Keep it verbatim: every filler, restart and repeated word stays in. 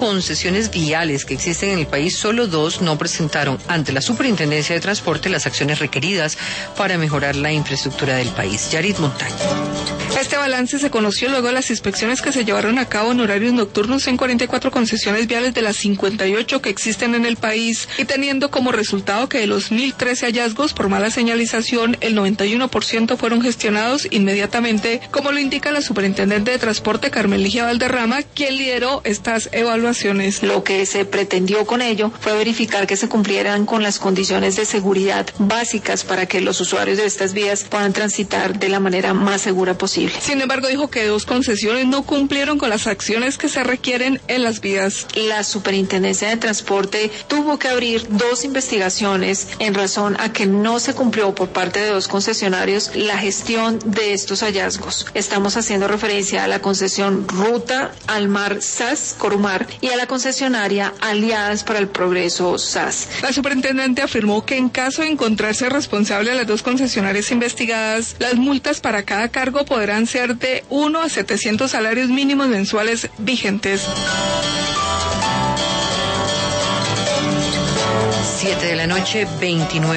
concesiones viales que existen en el país, solo dos no presentaron ante la Superintendencia de Transporte las acciones requeridas para mejorar la infraestructura del país. Yarit Montaño. Este balance se conoció luego de las inspecciones que se llevaron a cabo en horarios nocturnos en cuarenta y cuatro concesiones viales de las cincuenta y ocho que existen en el país, y teniendo como resultado que de los mil trece hallazgos por mala señalización, el noventa y uno por ciento fueron gestionados inmediatamente, como lo indica la Superintendente de Transporte, Carmen Ligia Valderrama, quien lideró estas evaluaciones. Lo que se pretendió con ello fue verificar que se cumplieran con las condiciones de seguridad básicas para que los usuarios de estas vías puedan transitar de la manera más segura posible. Sin embargo, dijo que dos concesiones no cumplieron con las acciones que se requieren en las vías. La Superintendencia de Transporte tuvo que abrir dos investigaciones en razón a que no se cumplió por parte de dos concesionarios la gestión de estos hallazgos. Estamos haciendo referencia a la concesión Ruta al Mar S A S Corumar y a la concesionaria Aliadas para el Progreso S A S. La superintendente afirmó que en caso de encontrarse responsable a las dos concesionarias investigadas, las multas para cada cargo podrán ser de uno a setecientos salarios mínimos mensuales vigentes. Siete de la noche, veintinueve.